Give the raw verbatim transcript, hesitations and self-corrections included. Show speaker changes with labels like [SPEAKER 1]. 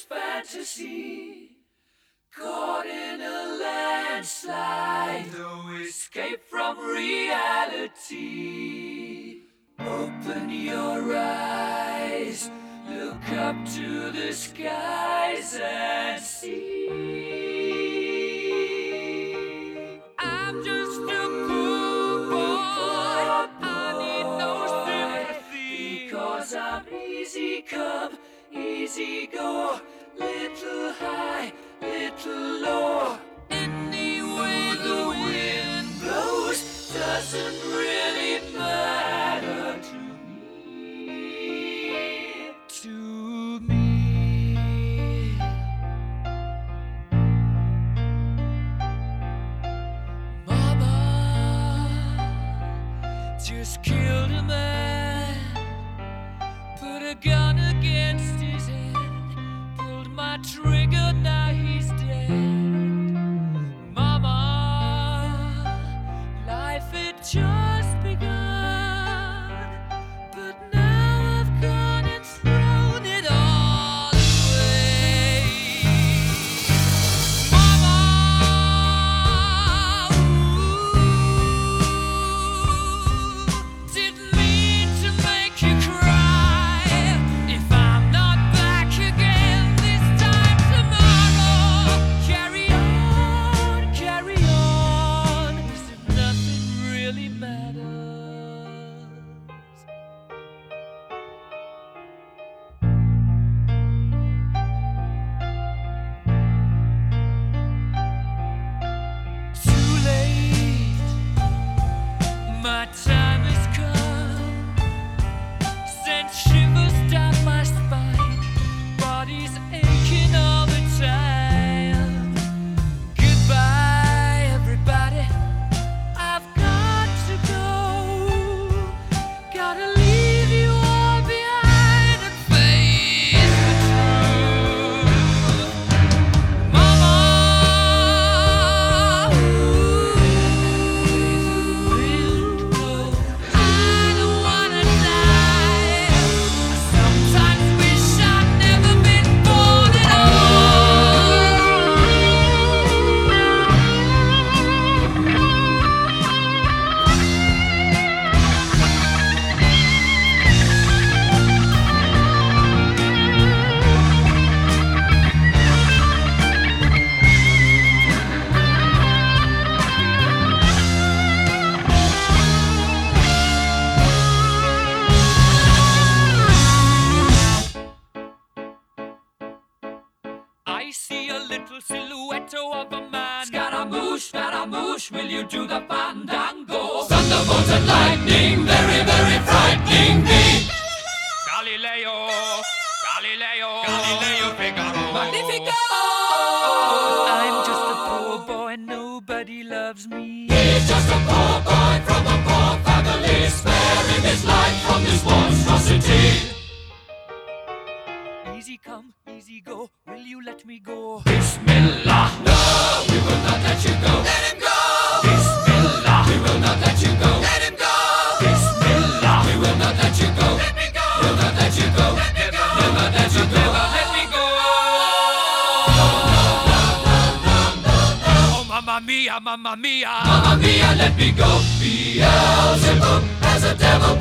[SPEAKER 1] fantasy, caught in a landslide, no escape from reality. Open your eyes, look up to the skies and see. I'm just a poor boy, I need no sympathy, because I'm easy come, easy go, little high, little low. Any way the wind blows doesn't really matter to me, to me. Mama just killed a man, put a gun against his head, pulled my trigger, now he's dead. Mama, life had just begun, but now I've gone and thrown it all away. Mama, ooh, didn't mean to make you cry. If I'm not back again this time tomorrow, carry on, carry on, as if nothing really matters. Too late, my time has come, sent shivers down my spine, body's aching all the time. Goodbye, everybody, I've got to go, gotta leave you all behind and face the truth. Mama, ooh, I don't wanna die. I sometimes wish I'd never been born at I see a little silhouette of a man. Scaramouche, Scaramouche, will you do the fandango? Thunderbolt and lightning, very, very frightening me. Galileo, Galileo, Galileo Figaro. Magnifico! I'm just a poor boy, nobody loves me. He's just a poor boy from a poor family, sparing his life from this monstrosity. Easy come, easy go, will you let me go? Bismillah, no, we will not let you go. Let him go! Bismillah, we will not let you go. Let him go! Bismillah, we will not let you go. Let me go! We'll not let you go. Let me go! We'll not let you go. Let me go! Oh, mamma mia, mamma mia, mamma mia, let me go. Beelzebub has a devil